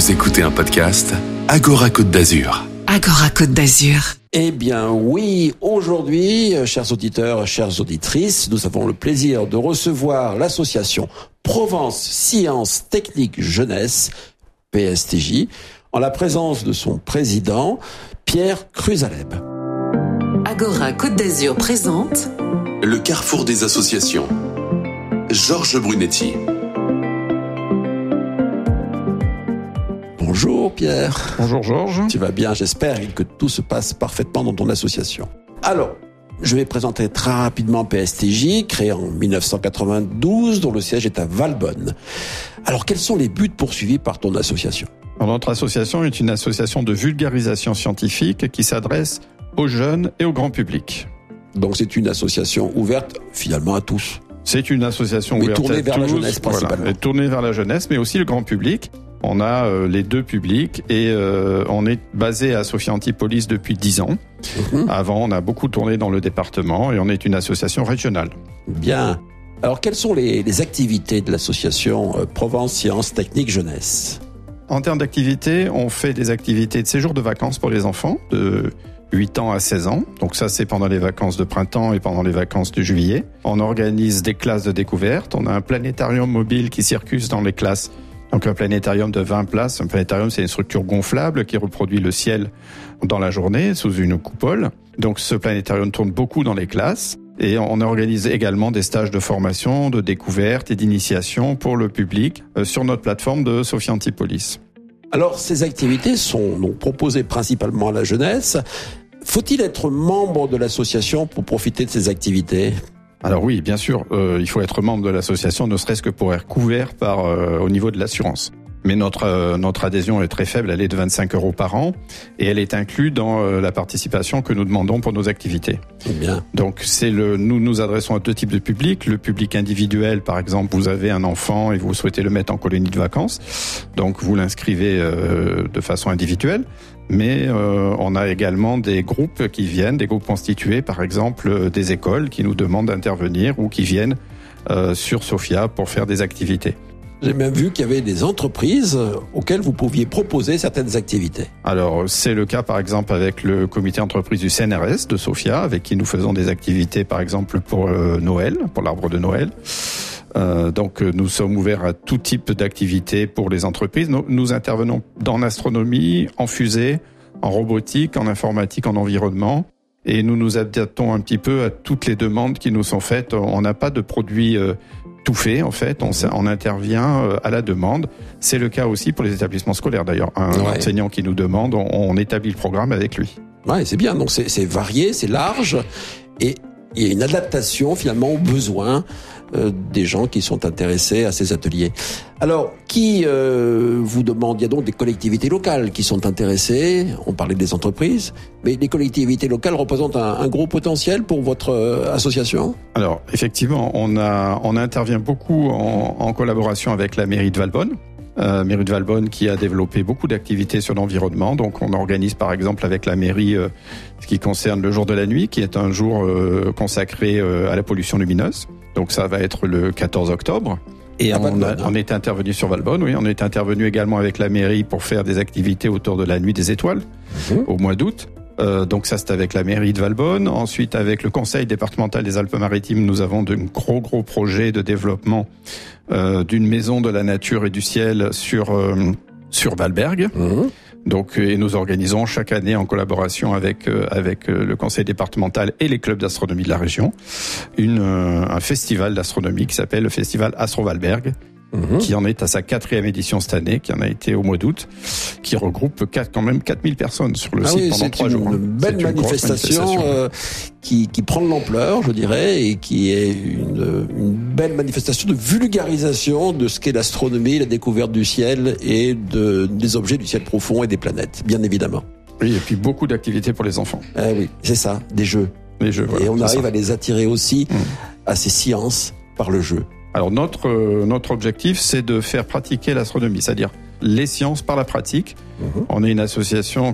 Vous écoutez un podcast Agora Côte d'Azur. Agora Côte d'Azur. Eh bien oui, aujourd'hui, chers auditeurs, chères auditrices, nous avons le plaisir de recevoir l'association Provence Sciences Techniques Jeunesse, PSTJ, en la présence de son président, Pierre Cruzaleb. Agora Côte d'Azur présente Le carrefour des associations. Georges Brunetti. Bonjour Pierre. Bonjour Georges. Tu vas bien, j'espère que tout se passe parfaitement dans ton association. Alors, je vais présenter très rapidement PSTJ, créé en 1992, dont le siège est à Valbonne. Alors, quels sont les buts poursuivis par ton association ? Alors, notre association est une association de vulgarisation scientifique qui s'adresse aux jeunes et au grand public. Donc, c'est une association ouverte finalement à tous. C'est une association ouverte tournée vers à tous, la jeunesse principalement. Voilà, tournée vers la jeunesse, mais aussi le grand public. On a les deux publics et on est basé à Sophia Antipolis depuis 10 ans. Avant, on a beaucoup tourné dans le département et on est une association régionale. Bien. Alors, quelles sont les activités de l'association Provence Sciences Techniques Jeunesse ? En termes d'activités, on fait des activités de séjour de vacances pour les enfants de 8 ans à 16 ans. Donc ça, c'est pendant les vacances de printemps et pendant les vacances de juillet. On organise des classes de découverte. On a un planétarium mobile qui circule dans les classes. Donc un planétarium de 20 places. Un planétarium, c'est une structure gonflable qui reproduit le ciel dans la journée sous une coupole. Donc ce planétarium tourne beaucoup dans les classes. Et on organise également des stages de formation, de découverte et d'initiation pour le public sur notre plateforme de Sophia Antipolis. Alors, ces activités sont donc proposées principalement à la jeunesse. Faut-il être membre de l'association pour profiter de ces activités ? Alors oui, bien sûr, il faut être membre de l'association, ne serait-ce que pour être couvert au niveau de l'assurance. Mais notre adhésion est très faible, elle est de 25 € par an et elle est inclue dans la participation que nous demandons pour nos activités. Bien. Donc nous nous adressons à deux types de publics. Le public individuel, par exemple, vous avez un enfant et vous souhaitez le mettre en colonie de vacances, donc vous l'inscrivez de façon individuelle. Mais on a également des groupes qui viennent, des groupes constitués, par exemple des écoles qui nous demandent d'intervenir ou qui viennent sur Sophia pour faire des activités. J'ai même vu qu'il y avait des entreprises auxquelles vous pouviez proposer certaines activités. Alors, c'est le cas, par exemple, avec le comité entreprise du CNRS de Sophia, avec qui nous faisons des activités, par exemple, pour Noël, pour l'arbre de Noël. Donc, nous sommes ouverts à tout type d'activités pour les entreprises. Nous intervenons dans l'astronomie, en fusée, en robotique, en informatique, en environnement. Et nous nous adaptons un petit peu à toutes les demandes qui nous sont faites. On n'a pas de produits tout fait, en fait. On intervient à la demande. C'est le cas aussi pour les établissements scolaires, d'ailleurs. Un enseignant qui nous demande, on établit le programme avec lui. Ouais, c'est bien. Donc, c'est varié, c'est large. Et il y a une adaptation, finalement, aux besoins des gens qui sont intéressés à ces ateliers. Alors, qui vous demande ? Il y a donc des collectivités locales qui sont intéressées. On parlait des entreprises, mais les collectivités locales représentent un gros potentiel pour votre association ? Alors, effectivement, on intervient beaucoup en collaboration avec la mairie de Valbonne. Mairie de Valbonne qui a développé beaucoup d'activités sur l'environnement. Donc, on organise par exemple avec la mairie ce qui concerne le jour de la nuit, qui est un jour consacré à la pollution lumineuse. Donc, ça va être le 14 octobre. Et on est intervenu sur Valbonne, oui. On est intervenu également avec la mairie pour faire des activités autour de la nuit des étoiles au mois d'août. Donc ça, c'est avec la mairie de Valbonne. Ensuite, avec le conseil départemental des Alpes-Maritimes, nous avons de gros projets de développement d'une maison de la nature et du ciel sur Valberg. Donc, et nous organisons chaque année en collaboration avec le conseil départemental et les clubs d'astronomie de la région un festival d'astronomie qui s'appelle le festival Astro Valberg. Qui en est à sa 4e édition cette année, qui en a été au mois d'août, qui regroupe quand même 4000 personnes sur le site pendant 3 jours. C'est une belle manifestation qui prend de l'ampleur, je dirais, et qui est une belle manifestation de vulgarisation de ce qu'est l'astronomie, la découverte du ciel et des objets du ciel profond et des planètes, bien évidemment. Oui, et puis beaucoup d'activités pour les enfants. Oui, c'est ça, des jeux. Les jeux, voilà, et on arrive à les attirer aussi à ces sciences par le jeu. Alors notre objectif, c'est de faire pratiquer l'astronomie, c'est-à-dire les sciences par la pratique. On est une association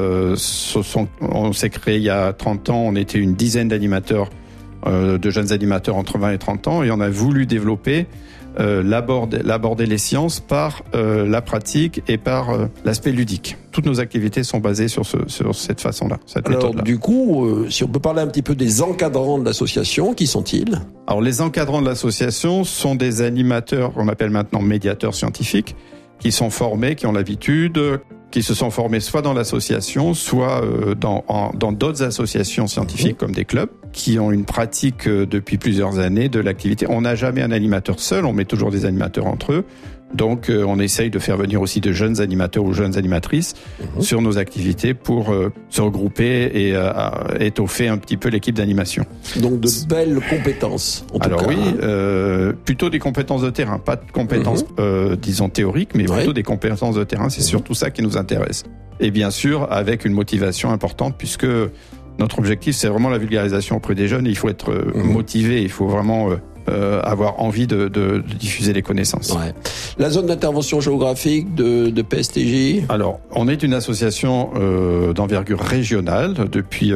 on s'est créé il y a 30 ans, on était une dizaine d'animateurs, de jeunes animateurs entre 20 et 30 ans, et on a voulu développer l'aborder les sciences par la pratique et par l'aspect ludique. Toutes nos activités sont basées sur cette façon-là, cette méthode-là. Du coup, si on peut parler un petit peu des encadrants de l'association, qui sont-ils ? Alors, les encadrants de l'association sont des animateurs qu'on appelle maintenant médiateurs scientifiques, qui sont formés, qui ont l'habitude, qui se sont formés soit dans l'association, soit dans d'autres associations scientifiques comme des clubs, qui ont une pratique depuis plusieurs années de l'activité. On n'a jamais un animateur seul, on met toujours des animateurs entre eux. Donc, on essaye de faire venir aussi de jeunes animateurs ou jeunes animatrices sur nos activités pour se regrouper et étoffer un petit peu l'équipe d'animation. Donc, de belles compétences, en tout cas. Alors oui, plutôt des compétences de terrain, pas de compétences, disons, théoriques, mais plutôt des compétences de terrain. C'est surtout ça qui nous intéresse. Et bien sûr, avec une motivation importante, puisque notre objectif, c'est vraiment la vulgarisation auprès des jeunes. Il faut être motivé, il faut vraiment... avoir envie de diffuser les connaissances. Ouais. La zone d'intervention géographique de PSTJ ? Alors, on est une association d'envergure régionale depuis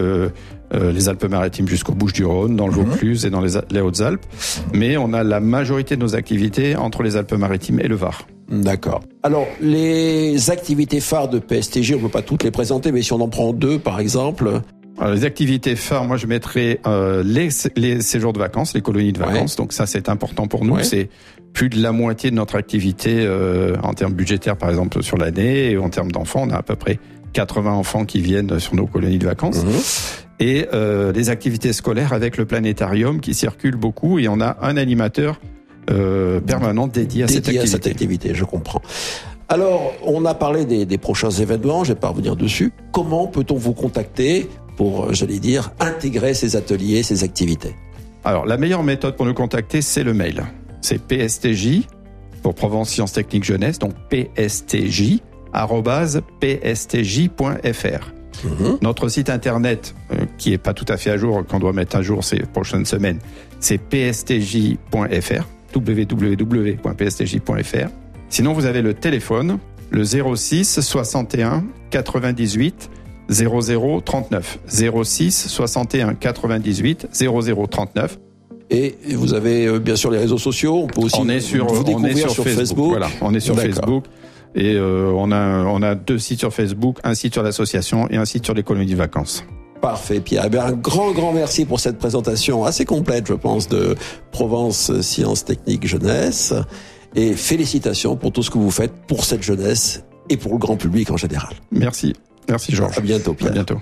les Alpes-Maritimes jusqu'aux Bouches-du-Rhône, dans le Vaucluse et dans les Hautes-Alpes. Mais on a la majorité de nos activités entre les Alpes-Maritimes et le Var. D'accord. Alors, les activités phares de PSTJ, on ne peut pas toutes les présenter, mais si on en prend deux, par exemple... Alors, les activités phares, moi je mettrais les séjours de vacances, les colonies de vacances. Donc ça c'est important pour nous. C'est plus de la moitié de notre activité en termes budgétaires par exemple sur l'année. Et en termes d'enfants, on a à peu près 80 enfants qui viennent sur nos colonies de vacances. Et les activités scolaires avec le planétarium qui circulent beaucoup. Et on a un animateur permanent dédié à cette activité. Je comprends. Alors, on a parlé des prochains événements, je vais pas revenir dessus. Comment peut-on vous contacter pour, j'allais dire, intégrer ces ateliers, ces activités ? Alors, la meilleure méthode pour nous contacter, c'est le mail. C'est PSTJ, pour Provence Sciences Techniques Jeunesse, donc pstj@pstj.fr. Notre site internet, qui est pas tout à fait à jour, qu'on doit mettre à jour ces prochaines semaines, c'est pstj.fr, www.pstj.fr. Sinon, vous avez le téléphone, le 06 61 98 00 39. 06 61 98 00 39. Et vous avez bien sûr les réseaux sociaux. On peut aussi vous découvrir sur Facebook. Voilà, on est sur Facebook. Et on a 2 sites sur Facebook, un site sur l'association et un site sur les colonies de vacances. Parfait, Pierre. Eh bien, un grand merci pour cette présentation assez complète, je pense, de Provence Sciences Techniques Jeunesse. Et félicitations pour tout ce que vous faites pour cette jeunesse et pour le grand public en général. Merci. Merci Georges. À bientôt, Pierre. À bientôt.